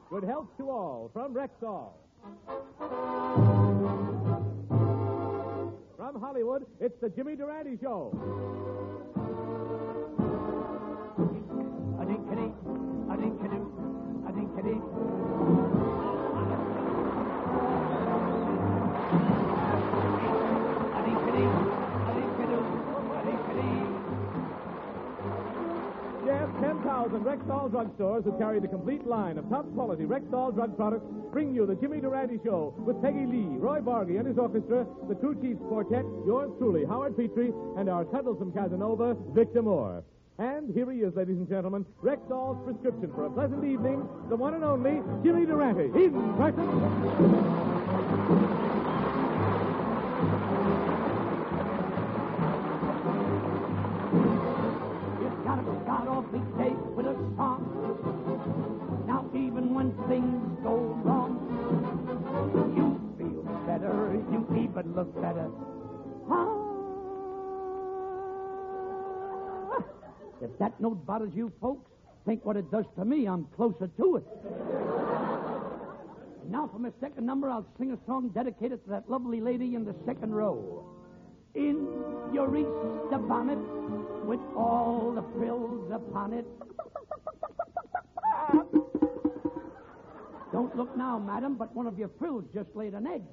Good health to all from Rexall. From Hollywood, it's the Jimmy Durante Show. A-dink-a-dink, a-dink-a-doo, a-dink-a-dink. Yes, 10,000 Rexall drugstores who carry the complete line of top-quality Rexall drug products bring you the Jimmy Durante Show with Peggy Lee, Roy Bargy and his orchestra, the True Chiefs Quartet, yours truly, Howard Petrie, and our cuddlesome Casanova, Victor Moore. And here he is, ladies and gentlemen, Rexall's prescription for a pleasant evening, the one and only Jimmy Durante. In person. Start off each day with a song. Now even when things go wrong, you feel better, you even look better. If that note bothers you folks, think what it does to me. I'm closer to it. And now for my second number, I'll sing a song dedicated to that lovely lady in the second row. In your Easter bonnet, with all the frills upon it. Don't look now, madam, but one of your frills just laid an egg.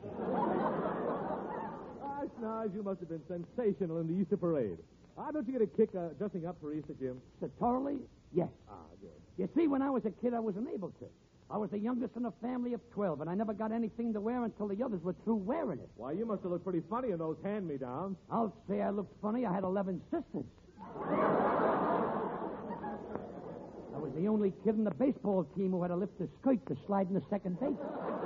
Snodge, you must have been sensational in the Easter parade. Don't you get a kick dressing up for Easter, Jim? Statutorily, yes. Good. You see, when I was a kid, I wasn't able to. I was the youngest in a family of 12, and I never got anything to wear until the others were through wearing it. Why, you must have looked pretty funny in those hand-me-downs. I'll say I looked funny. I had 11 sisters. I was the only kid in the baseball team who had to lift his skirt to slide into second base.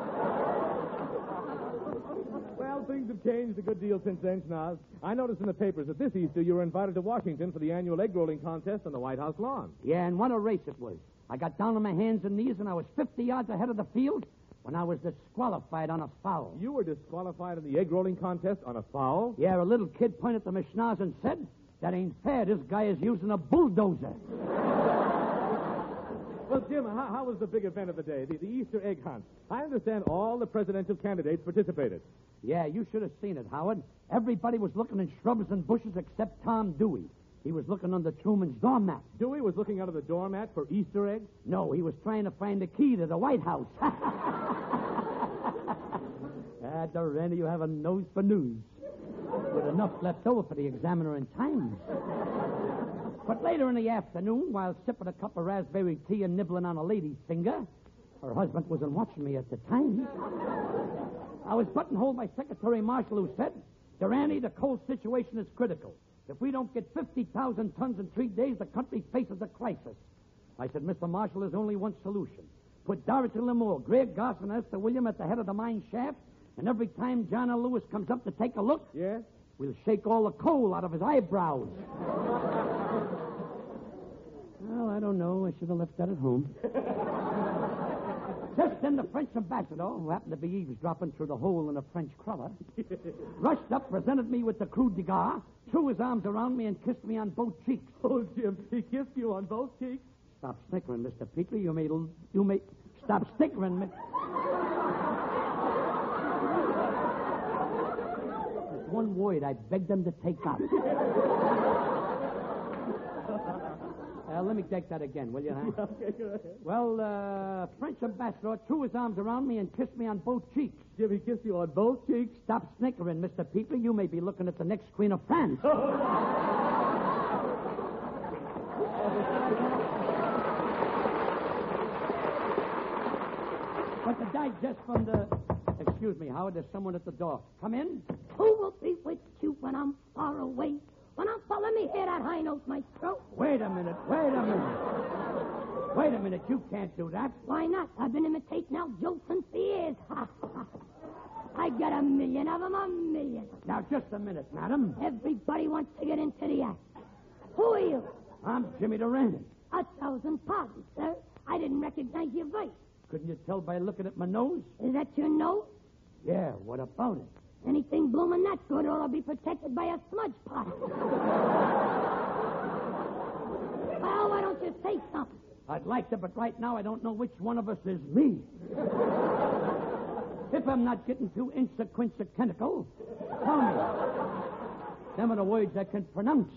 Well, things have changed a good deal since then, Schnoz. I noticed in the papers that this Easter you were invited to Washington for the annual egg rolling contest on the White House lawn. Yeah, and what a race it was. I got down on my hands and knees, and I was 50 yards ahead of the field when I was disqualified on a foul. You were disqualified in the egg rolling contest on a foul? Yeah, a little kid pointed to my schnoz and said, "That ain't fair. This guy is using a bulldozer." Well, Jim, how was the big event of the day, the Easter egg hunt? I understand all the presidential candidates participated. Yeah, you should have seen it, Howard. Everybody was looking in shrubs and bushes except Tom Dewey. He was looking under Truman's doormat. Dewey was looking under the doormat for Easter eggs? No, he was trying to find the key to the White House. Durante, you have a nose for news. With enough left over for the Examiner and Times. But later in the afternoon, while sipping a cup of raspberry tea and nibbling on a lady's finger, her husband wasn't watching me at the time, I was buttonholed by Secretary Marshall, who said, "Durante, the coal situation is critical. If we don't get 50,000 tons in 3 days, the country faces a crisis." I said, "Mr. Marshall, there's only one solution. Put Dorothy Lamour, Greg Garson, and Esther William at the head of the mine shaft, and every time John L. Lewis comes up to take a look, yes, we'll shake all the coal out of his eyebrows." Well, I don't know. I should have left that at home. Just then the French ambassador, who happened to be eavesdropping through the hole in a French cruller, rushed up, presented me with the Croix de Guerre, threw his arms around me, and kissed me on both cheeks. Oh, Jim, he kissed you on both cheeks? Stop snickering, Mr. Petrie. You may... Stop snickering, Miss... There's one word I begged them to take out. Let me take that again, will you, huh? Okay, go ahead. Well, French ambassador threw his arms around me and kissed me on both cheeks. Jim, he kissed you on both cheeks? Stop snickering, Mr. Petrie. You may be looking at the next Queen of France. But the digest from the... Excuse me, Howard, there's someone at the door. Come in. Who will be with you when I'm far away? When I'm far, let me hear that high note, my throat. Wait a minute. You can't do that. Why not? I've been imitating Al Jolson for years. I got 1 million of them, 1 million. Now, just a minute, madam. Everybody wants to get into the act. Who are you? I'm Jimmy Durante. 1,000 pardons, sir. I didn't recognize your voice. Couldn't you tell by looking at my nose? Is that your nose? Yeah, what about it? Anything blooming that good ought to be protected by a smudge pot. Well, why don't you say something? I'd like to, but right now I don't know which one of us is me. If I'm not getting too insequential, tell me. Them are the words I can pronounce.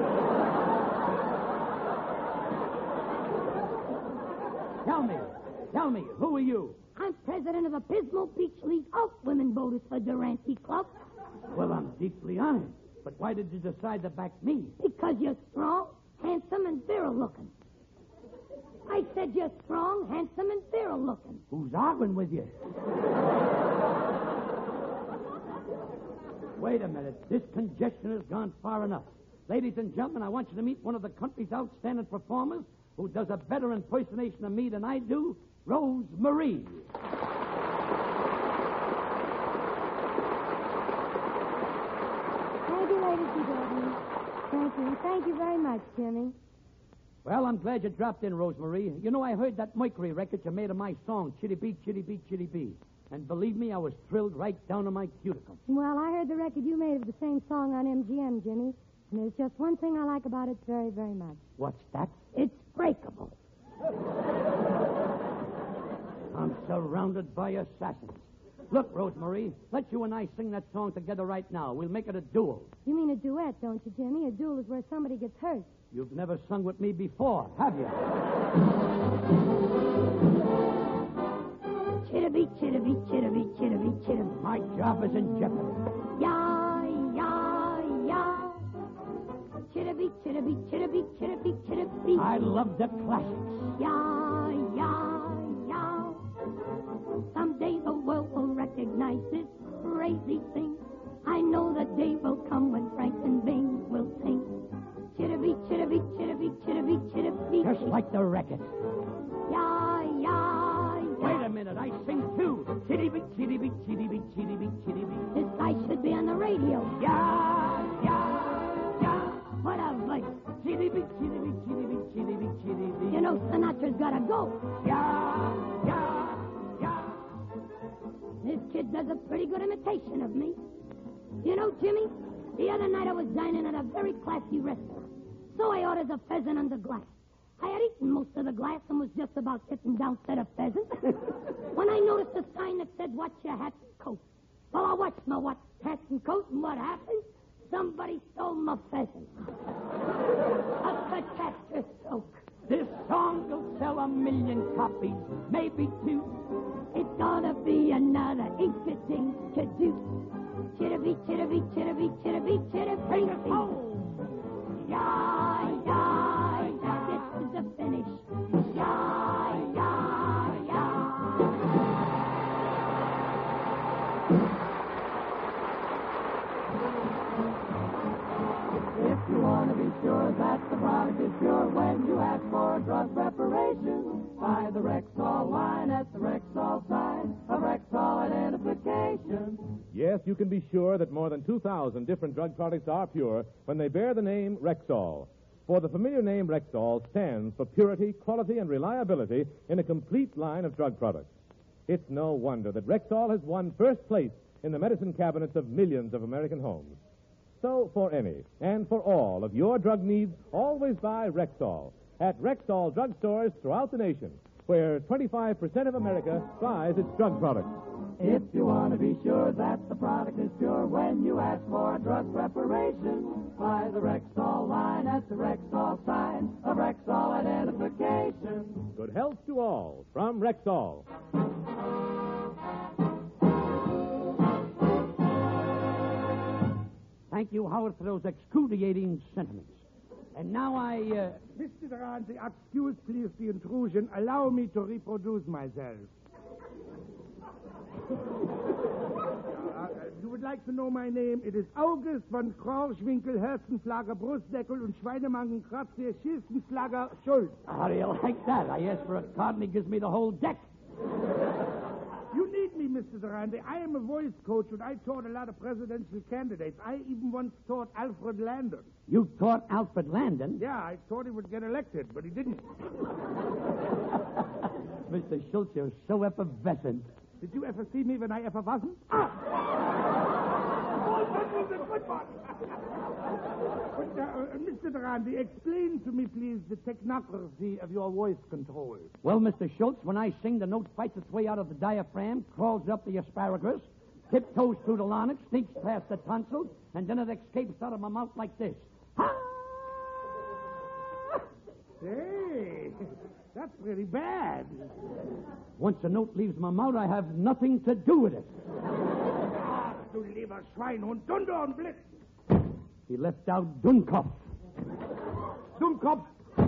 Tell me, who are you? I'm president of the Pismo Beach League of Women Voters for Durante Club. Well, I'm deeply honored. But why did you decide to back me? Because you're strong, handsome, and virile looking. I said you're strong, handsome, and virile looking. Who's arguing with you? Wait a minute. This congestion has gone far enough. Ladies and gentlemen, I want you to meet one of the country's outstanding performers who does a better impersonation of me than I do, Rose Marie. Thank you, ladies and gentlemen. Thank you. Thank you very much, Jimmy. Well, I'm glad you dropped in, Rose Marie. You know, I heard that Mercury record you made of my song, Chitty Bee, Chitty Bee, Chitty Bee. And believe me, I was thrilled right down to my cuticle. Well, I heard the record you made of the same song on MGM, Jimmy. And there's just one thing I like about it very, very much. What's that? It's breakable. I'm surrounded by assassins. Look, Rosemary, let you and I sing that song together right now. We'll make it a duel. You mean a duet, don't you, Jimmy? A duel is where somebody gets hurt. You've never sung with me before, have you? Chitty-bee, chitty-bee, chitty-bee, chitty-bee, chitty-bee. My job is in jeopardy. Ya, ya, ya. Chitty-bee, chitty-bee, chitty-bee, chitty-bee, chitty-bee. I love the classics. Ya, ya, ya. Someday the world will recognize this crazy thing. I know the day will come when Franklin Baines will sing. Chitty-bee, chitty-bee, chitty-bee, chitty-bee, chitty-bee. Just like the record. Ya, ya, ya. Wait a minute, I sing too. Chitty-bee, chitty-bee, chitty-bee, chitty-bee, chitty-bee. This guy should be on the radio. Ya, ya, ya. What a voice. Chitty-bee, chitty-bee, chitty-bee, chitty-bee, chitty-bee. You know Sinatra's gotta go. Ya, ya, ya. This kid does a pretty good imitation of me. You know, Jimmy, the other night I was dining at a very classy restaurant. So I ordered a pheasant under glass. I had eaten most of the glass and was just about sitting down to the pheasant when I noticed a sign that said, "Watch your hat and coat." Well, I watched my hat and coat, and what happened? Somebody stole my pheasant. A catastrophe. This song will sell 1 million copies, maybe 2. It's gonna be another interesting to do. Chitty-bee, chitty-bee, chitty-bee, chitty-bee, chitty-bee. Bring us home. Ya, ya, ya. This is the finish. Ya, ya, ya. If you want to be sure that the product is pure when you ask for drug preparation, buy the Rexall line at the Rexall sign of Rexall identification. Yes, you can be sure that more than 2,000 different drug products are pure when they bear the name Rexall. For the familiar name Rexall stands for purity, quality, and reliability in a complete line of drug products. It's no wonder that Rexall has won first place in the medicine cabinets of millions of American homes. So, for any and for all of your drug needs, always buy Rexall at Rexall drugstores throughout the nation, where 25% of America buys its drug products. If you want to be sure that the product is pure when you ask for drug preparation, buy the Rexall line at the Rexall sign of Rexall identification. Good health to all from Rexall. Thank you, Howard, for those excruciating sentiments. And now Mr. Durante, excuse please the intrusion. Allow me to reproduce myself. You would like to know my name? It is August von Krauschwinkel, Herzenflagger, Brustdeckel und Schweinemangen, Kratzer, Schießenflagger, Schulz. how do you like that? I asked for a card and he gives me the whole deck. You need me, Mr. Durante. I am a voice coach, and I taught a lot of presidential candidates. I even once taught Alfred Landon. You taught Alfred Landon? Yeah, I thought he would get elected, but he didn't. Mr. Schultz, you're so effervescent. Did you ever see me when I ever wasn't? Ah! Oh, that was a good everybody. But, Mr. Durante, explain to me, please, the technocracy of your voice control. Well, Mr. Schultz, when I sing, the note fights its way out of the diaphragm, crawls up the asparagus, tiptoes through the larynx, sneaks past the tonsils, and then it escapes out of my mouth like this. Hey, that's pretty bad. Once a note leaves my mouth, I have nothing to do with it. Du lieber Schweinhund, Dunder und Blitz. He left out Dummkopf. Dummkopf.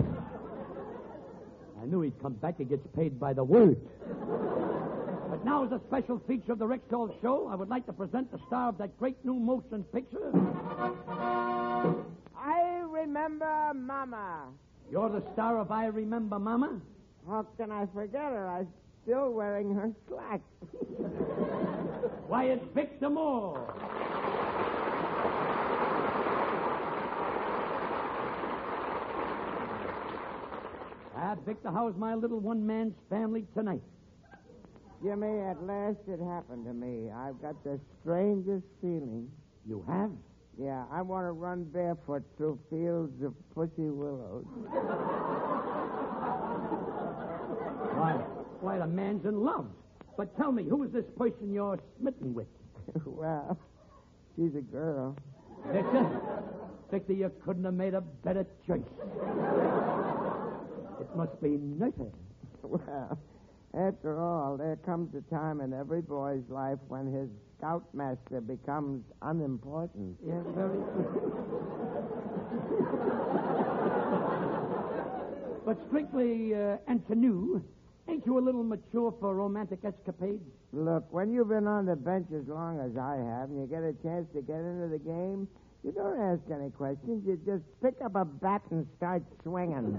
I knew he'd come back. He gets paid by the word. But now, as a special feature of the Rexall Show, I would like to present the star of that great new motion picture. I remember Mama. You're the star of I Remember Mama? How can I forget her? I'm still wearing her slacks. Why, it's Victor Moore. Victor, how's my little one-man's family tonight? Jimmy, at last it happened to me. I've got the strangest feeling. You have? Yeah, I want to run barefoot through fields of pussy willows. Why, the man's in love. But tell me, who is this person you're smitten with? Well, she's a girl. Victor, you couldn't have made a better choice. It must be nicer. Well, after all, there comes a time in every boy's life when his scoutmaster becomes unimportant. Yeah, very But strictly and canoe, ain't you a little mature for romantic escapades? Look, when you've been on the bench as long as I have and you get a chance to get into the game, you don't ask any questions. You just pick up a bat and start swinging.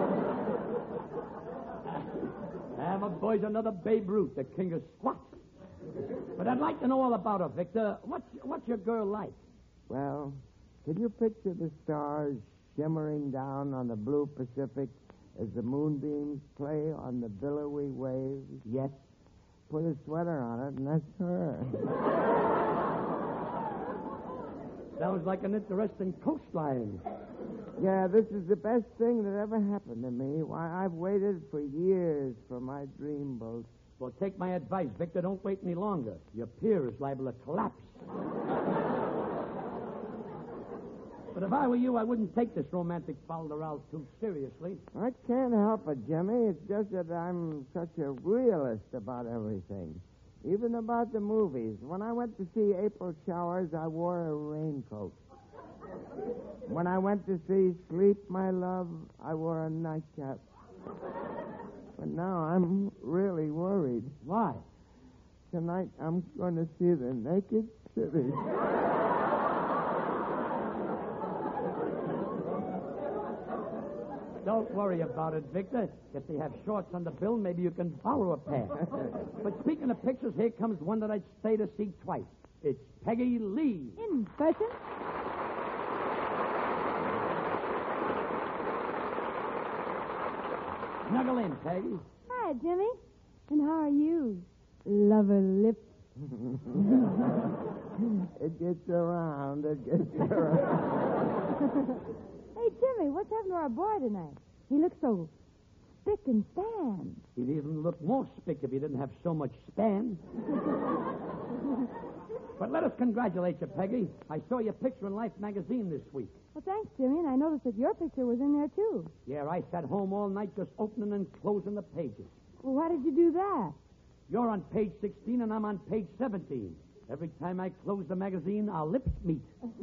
My boy's another Babe Ruth, the king of squats. But I'd like to know all about her, Victor. What's your girl like? Well, can you picture the stars shimmering down on the blue Pacific as the moonbeams play on the billowy waves? Yes. Put a sweater on it, and that's her. Sounds like an interesting coastline. Yeah, this is the best thing that ever happened to me. Why, I've waited for years for my dream boat. Well, take my advice, Victor. Don't wait any longer. Your pier is liable to collapse. But if I were you, I wouldn't take this romantic fol-de-rol too seriously. I can't help it, Jimmy. It's just that I'm such a realist about everything. Even about the movies. When I went to see April Showers, I wore a raincoat. When I went to see Sleep, My Love, I wore a nightcap. But now I'm really worried. Why? Tonight I'm going to see the Naked City. Don't worry about it, Victor. If they have shorts on the bill, maybe you can borrow a pair. But speaking of pictures, here comes one that I'd stay to see twice. It's Peggy Lee. In person? Snuggle in, Peggy. Hi, Jimmy. And how are you? Lover lips. It gets around. Hey, Jimmy, what's happened to our boy tonight? He looks so spick and span. He'd even look more spick if he didn't have so much span. But let us congratulate you, Peggy. I saw your picture in Life magazine this week. Well, thanks, Jimmy, and I noticed that your picture was in there, too. Yeah, I sat home all night just opening and closing the pages. Well, why did you do that? You're on page 16 and I'm on page 17. Every time I close the magazine, our lips meet.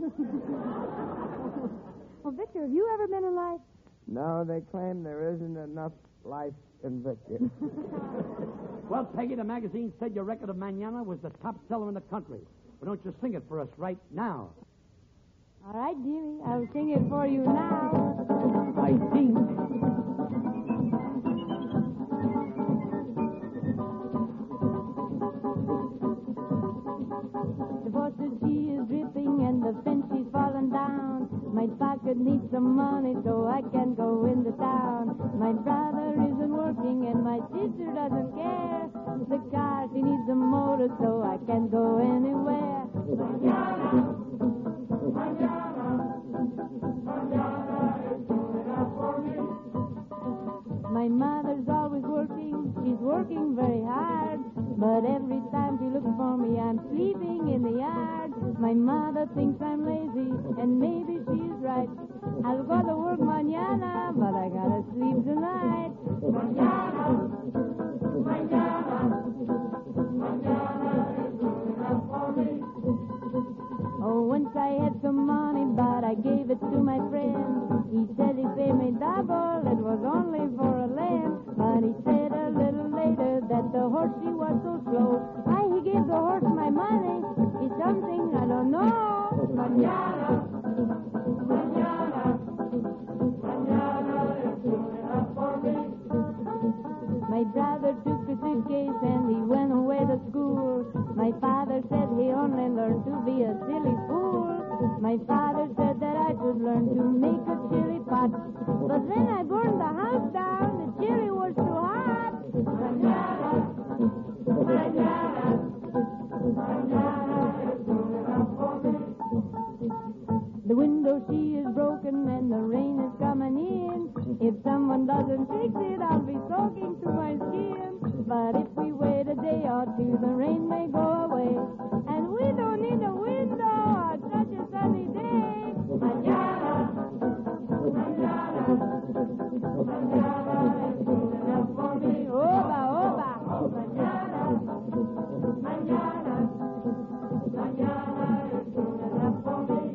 Well, Victor, have you ever been in life? No, they claim there isn't enough life in Victor. Well, Peggy, the magazine said your record of Manana was the top seller in the country. Why don't you sing it for us right now? All right, Jimmy, I'll sing it for you now. I think. The water she is dripping and the fence she's falling down. My pocket needs some money so I can go in the town. My brother isn't working and my sister doesn't care. The car, she needs a motor so I can go anywhere. My mother's always working, she's working very hard. But every time she looks for me, I'm sleeping in the yard. My mother thinks I'm lazy, and maybe she's right. I'll go to work mañana, but I gotta sleep tonight. Mañana, mañana, mañana is good enough for me. Oh, once I had some money, but I gave it to my friend. He said he'd pay me double, it was only for a lamb. But he said a little later that the horse, she was so slow. Why he gave the horse my money is something I don't know. Mañana, mañana, mañana is good enough for me. My brother took a suitcase and he went away to school. My father said he only learned to be a silly fool. My father said that I could learn to make a chili pot. But then I burned the house down. The chili was too hot. Mañana, mañana, mañana is good enough for me. The window, she is broken and the rain is coming in. If someone doesn't fix it, I'll be soaking to my skin. But if we wait a day or two, the rain may go away. And we don't need a window on such a sunny day. Mañana, mañana, mañana is good enough for me. Oba, oba. Mañana, mañana, mañana is good enough for me.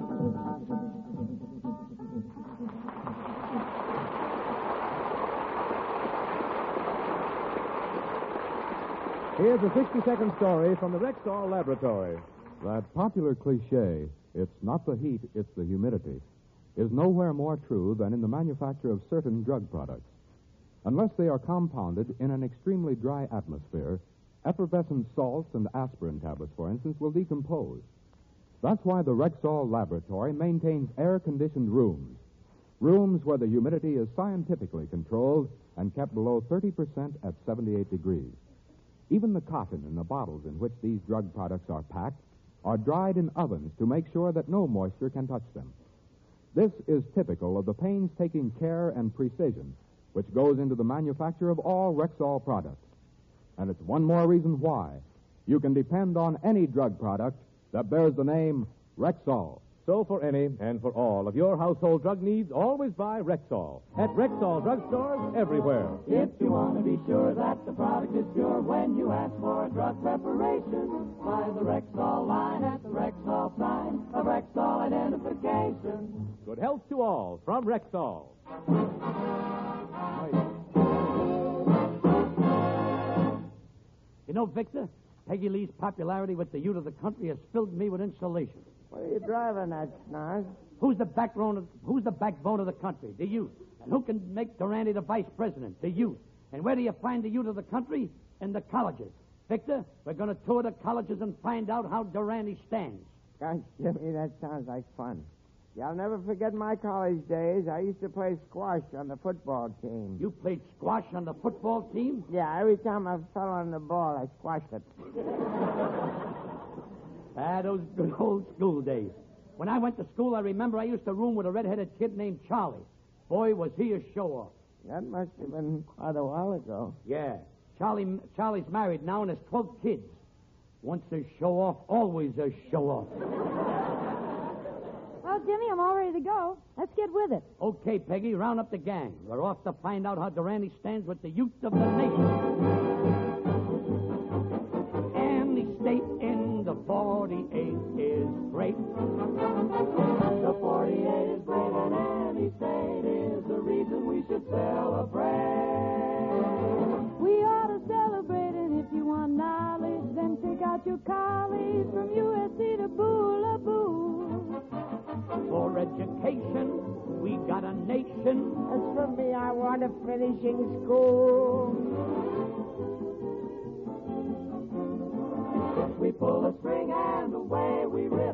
Here's a 60-second story from the Rexall Laboratory. That popular cliche, it's not the heat, it's the humidity, is nowhere more true than in the manufacture of certain drug products. Unless they are compounded in an extremely dry atmosphere, effervescent salts and aspirin tablets, for instance, will decompose. That's why the Rexall Laboratory maintains air-conditioned rooms where the humidity is scientifically controlled and kept below 30% at 78 degrees. Even the cotton in the bottles in which these drug products are packed are dried in ovens to make sure that no moisture can touch them. This is typical of the painstaking care and precision which goes into the manufacture of all Rexall products. And it's one more reason why you can depend on any drug product that bears the name Rexall. So for any and for all of your household drug needs, always buy Rexall at Rexall drugstores everywhere. If you want to be sure that the product is pure when you ask for a drug preparation, buy the Rexall line at the Rexall sign of Rexall identification. Good health to all from Rexall. You know, Victor, Peggy Lee's popularity with the youth of the country has filled me with insulation. What are you driving at, Snarf? Who's the backbone of the country? The youth. And who can make Durante the vice president? The youth. And where do you find the youth of the country? In the colleges. Victor, we're going to tour the colleges and find out how Durante stands. Gosh, Jimmy, that sounds like fun. I'll never forget my college days. I used to play squash on the football team. You played squash on the football team? Yeah, every time I fell on the ball, I squashed it. Those good old school days. When I went to school, I remember I used to room with a red-headed kid named Charlie. Boy, was he a show-off. That must have been quite a while ago. Yeah. Charlie's married now and has 12 kids. Once a show-off, always a show-off. Well, Jimmy, I'm all ready to go. Let's get with it. Okay, Peggy, round up the gang. We're off to find out how Durante stands with the youth of the nation. Any state in the 48 is great. The 48 is great, and any state is the reason we should celebrate. We ought to celebrate, and if you want knowledge, then take out your college from USC to Boo-la-Boo. For education, we got a nation. As for me, I want to finishing school. We pull a string and away we rip.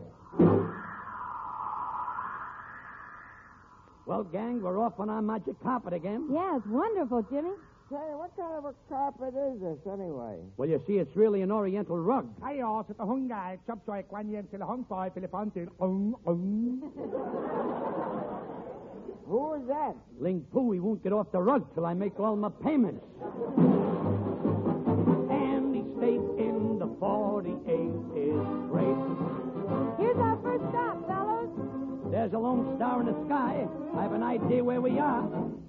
Well, gang, we're off on our magic carpet again. Yeah, it's wonderful, Jimmy. Say, what kind of a carpet is this, anyway? Well, you see, it's really an Oriental rug. Ayo, sa tahunga, chop choy kwan yen sila hong toy, pilipantin, Who is that? Ling Poo, he won't get off the rug till I make all my payments. And he stayed in the 48 is great. Here's our first stop, fellows. There's a lone star in the sky. I have an idea where we are.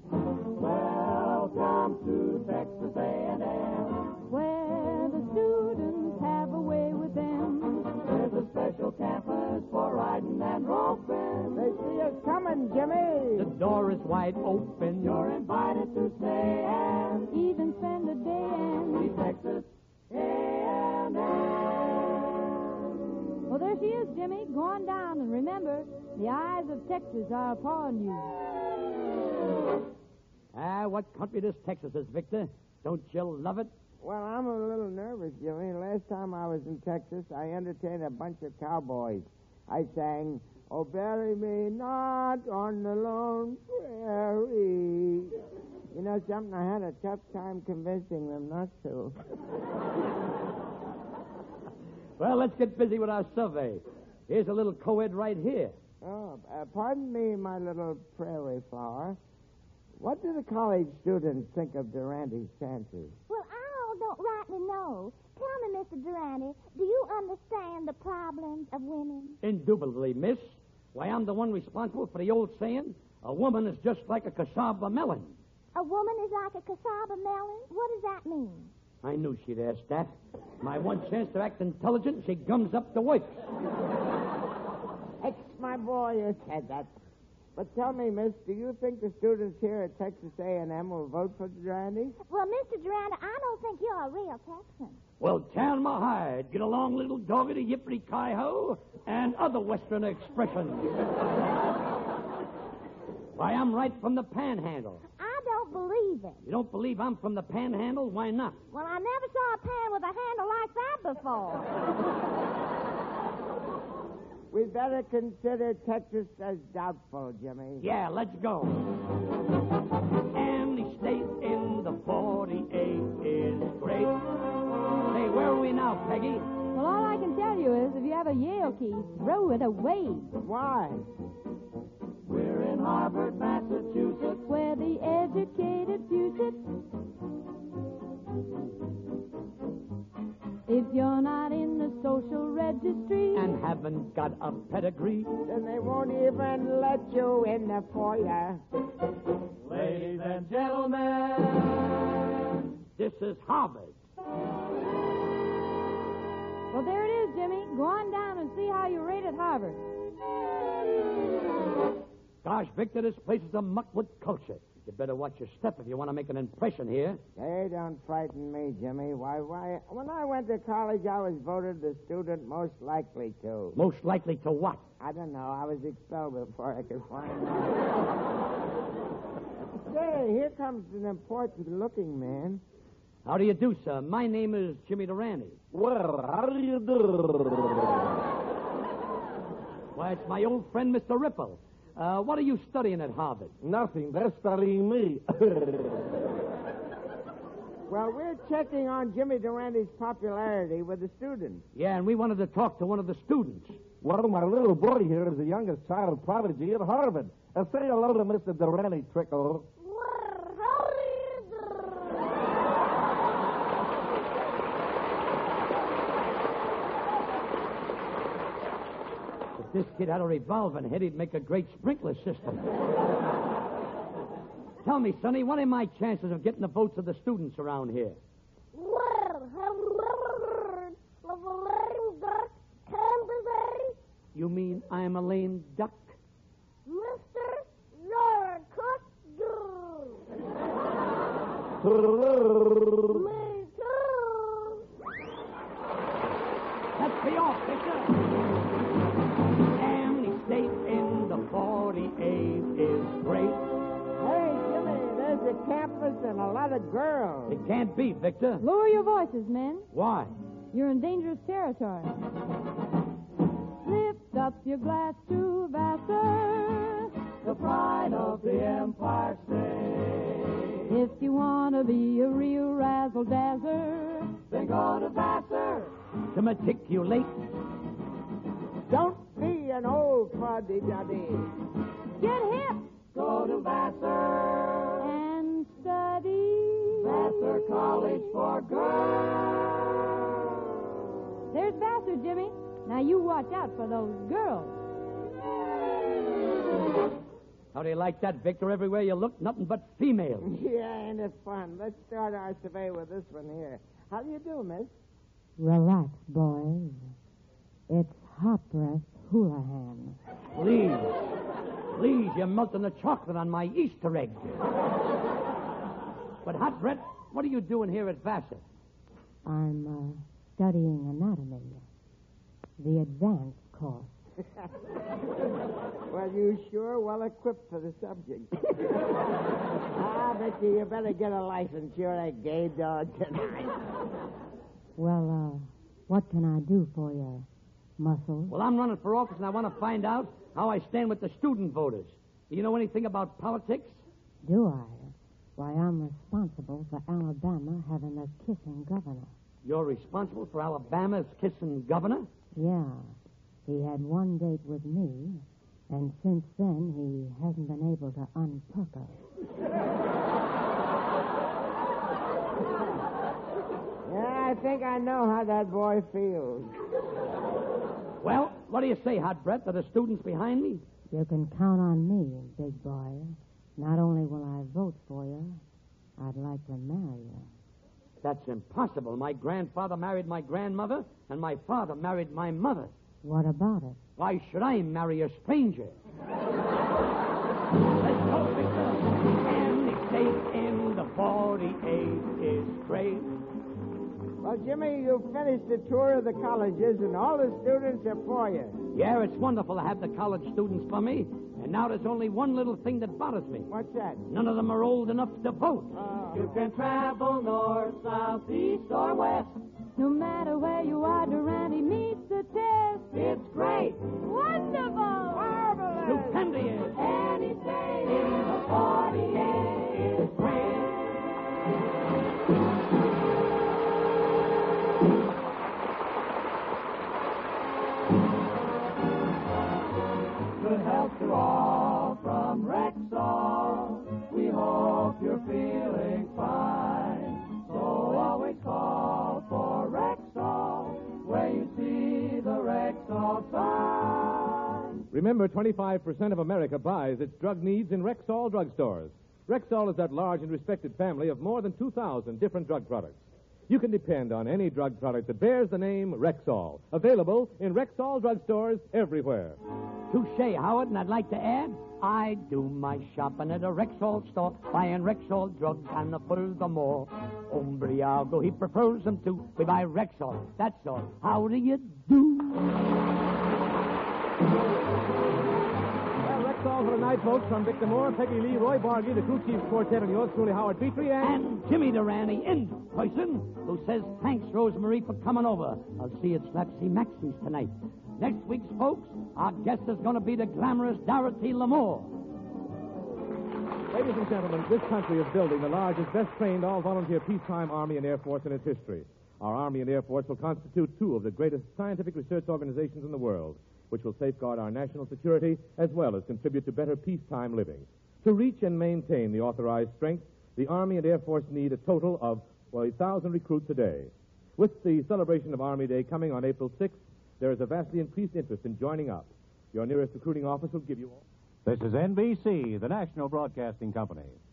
Welcome to Texas A&M, Where the students have a way with them. There's a special campus for riding and roping. They see us coming, Jimmy. The door is wide open. You're invited to stay and Even spend a day see and... Texas A&M. Well, there she is, Jimmy. Go on down, and remember, the eyes of Texas are upon you. What country this Texas is, Victor? Don't you love it? Well, I'm a little nervous, Jimmy. Last time I was in Texas, I entertained a bunch of cowboys. I sang, "Oh, bury me not on the lone prairie." You know something? I had a tough time convincing them not to. Well, let's get busy with our survey. Here's a little co-ed right here. Oh, pardon me, my little prairie flower. What do the college students think of Durante's chances? Well, I don't rightly know. Tell me, Mr. Durante, do you understand the problems of women? Indubitably, miss. Why, I'm the one responsible for the old saying, a woman is just like a cassava melon. A woman is like a cassava melon? What does that mean? I knew she'd ask that. My one chance to act intelligent, she gums up the works. Ex, my boy, you said that. But tell me, miss, do you think the students here at Texas A&M will vote for Durante? Well, Mr. Durante, I don't think you're a real Texan. Well, tan my hide. Get along, little doggedy yippity-ki-ho, and other Western expressions. Why, I'm right from the panhandle. I don't believe it. You don't believe I'm from the panhandle? Why not? Well, I never saw a pan with a handle like that before. We'd better consider Texas as doubtful, Jimmy. Yeah, let's go. And the state in the 48 is great. Hey, where are we now, Peggy? Well, all I can tell you is if you have a Yale key, throw it away. Why? We're in Harvard, Massachusetts. Where the educated use it. If you're not in the social registry And haven't got a pedigree. Then they won't even let you in the foyer. Ladies and gentlemen, this is Harvard. Well, there it is, Jimmy. Go on down and see how you rate at Harvard. Gosh, Victor, this place is a muck with culture. You better watch your step if you want to make an impression here. They don't frighten me, Jimmy. Why, when I went to college, I was voted the student most likely to. Most likely to what? I don't know. I was expelled before I could find out. Say, here comes an important-looking man. How do you do, sir? My name is Jimmy Durante. Well, how do you do? Why, it's my old friend, Mr. Ripple. What are you studying at Harvard? Nothing. They're studying me. Well, we're checking on Jimmy Durante's popularity with the students. Yeah, and we wanted to talk to one of the students. Well, my little boy here is the youngest child prodigy at Harvard. Say hello to Mr. Durante, Trickle. If this kid had a revolving head, he'd make a great sprinkler system. Tell me, Sonny, what are my chances of getting the votes of the students around here? You mean I'm a lame duck? Mister, you're a cook. Me too. Let's be off, Victor. And the state in the 48 is great. Hey, Jimmy, there's a campus and a lot of girls. It can't be, Victor. Lower your voices, men. Why? You're in dangerous territory. Lift up your glass to Vassar, The pride of the Empire State. If you want to be a real razzle-dazzler, then go to Vassar to matriculate. Don't be an old fuddy-duddy. get hip Go to Vassar, and study. Vassar College for Girls. There's Vassar, Jimmy. Now you watch out for those girls. How do you like that, Victor? Everywhere you look, nothing but females. Yeah, ain't it fun? Let's start our survey with this one here. How do you do, miss? Relax, boys. It's Hot Breath Houlihan. Please, you're melting the chocolate on my Easter egg. But, Hot Brett, what are you doing here at Vassar? I'm studying anatomy. The advanced course. Well, you sure well equipped for the subject. Vicky, you better get a license. You're a gay dog tonight. Well, what can I do for you, Muscles? Well, I'm running for office, and I want to find out how I stand with the student voters. Do you know anything about politics? Do I? Why, I'm responsible for Alabama having a kissing governor. You're responsible for Alabama's kissing governor? Yeah. He had one date with me, and since then he hasn't been able to unpucker her. Yeah, I think I know how that boy feels. Well, what do you say, Hot Brett? Are the students behind me? You can count on me, big boy. Not only will I vote for you, I'd like to marry you. That's impossible. My grandfather married my grandmother, and my father married my mother. What about it? Why should I marry a stranger? Let's go, Victor. Any state in the 48 is great. Well, Jimmy, you finished the tour of the colleges, and all the students are for you. Yeah, it's wonderful to have the college students for me. And now there's only one little thing that bothers me. What's that? None of them are old enough to vote. You can travel north, south, east, or west. No matter where you are, Durante meets the test. It's great. Wonderful. Marvelous. Stupendous. Any state in the 48 is great. Good health to all from Rexall. We hope you're feeling fine. So always call for Rexall where you see the Rexall sign. Remember, 25% of America buys its drug needs in Rexall drugstores. Rexall is that large and respected family of more than 2,000 different drug products. You can depend on any drug product that bears the name Rexall. Available in Rexall drugstores everywhere. Touche, Howard, and I'd like to add, I do my shopping at a Rexall store, buying Rexall drugs and furthermore. Umbriago, he prefers them too. We buy Rexall, that's all. How do you do? Well, Rexall for the night, folks, from Victor Moore, Peggy Lee, Roy Bargy, the Crew Chiefs Quartet, and yours truly, Howard Petrie, And Jimmy Durante in person, who says, thanks, Rosemary, for coming over. I'll see you at Slapsy Maxie's tonight. Next week's folks, our guest is going to be the glamorous Dorothy Lamour. Ladies and gentlemen, this country is building the largest, best-trained, all-volunteer peacetime Army and Air Force in its history. Our Army and Air Force will constitute two of the greatest scientific research organizations in the world, which will safeguard our national security as well as contribute to better peacetime living. To reach and maintain the authorized strength, the Army and Air Force need a total of 1,000 recruits a day. With the celebration of Army Day coming on April 6th, there is a vastly increased interest in joining up. Your nearest recruiting office will give you all. This is NBC, the national broadcasting company.